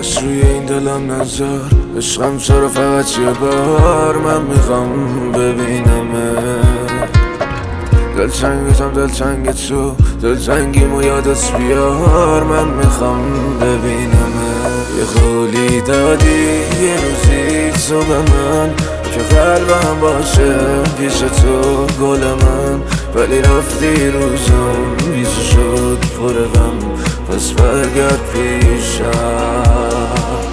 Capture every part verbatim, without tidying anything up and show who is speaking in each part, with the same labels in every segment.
Speaker 1: بس روی این دلم نذار. عشقم چرا فقط یه بار من میخوام ببینمه. دلتنگتم دلتنگ تو، دلتنگیمو یادت بیار من میخوام ببینمه. یه قولی دادی یه روزی تو به من که قلبم باشه پیش تو گل من، ولی رفتی روزم بیزو شد پر غم، پس برگرد پیشم.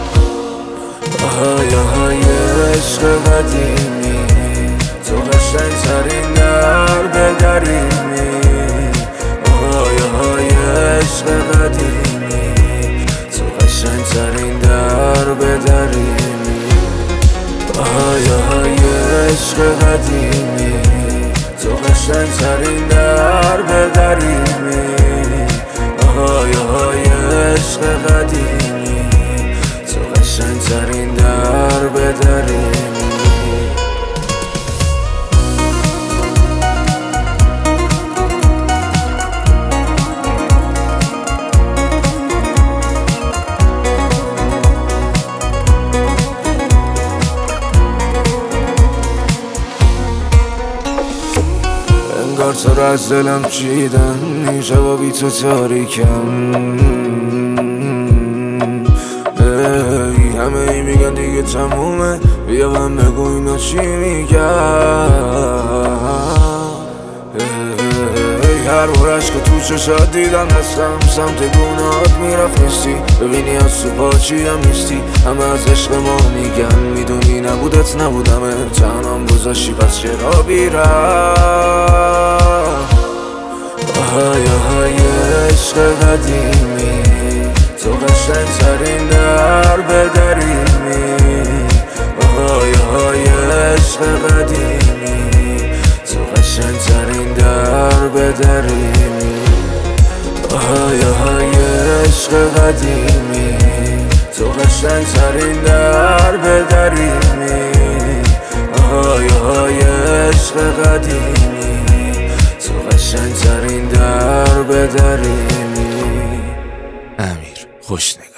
Speaker 1: آهای آهای عشق قدیمی، تو قشنگ ترین در به دریمی. آهای آهای عشق قدیمی، تو قشنگ ترین در به دریمی. آهای آهای عشق قدیمی، تو قشنگ ترین در به دریمی. آهای آهای عشق قدیمی، تو قشنگ ترین در به دریمی. انگار تو رو از دلم چیدن، جوابی تو تاریکم. ای همه ای میگن دیگه تمومه، بیا من بگو اینا چی میگن. ای هر بار عشق تو چشات دیدم دستم سمت گونهات میرفت نیستی، ببینی از تو پاچیدم نیستی. همه از عشق ما میگن میدونی نبودت نبودمه، تنهام گذاشتی پس چرا بیرم. آهای آهای عشق قدیمی، تو قشنگ ترین در به دریمی. آهای آهای عشق قدیمی، تو قشنگ ترین در به دریمی. آهای آهای عشق قدیمی، تو قشنگ ترین در به دریمی. آهای آهای عشق قدیمی، تو قشنگ ترین در به دریمی. امیر خوشنگ.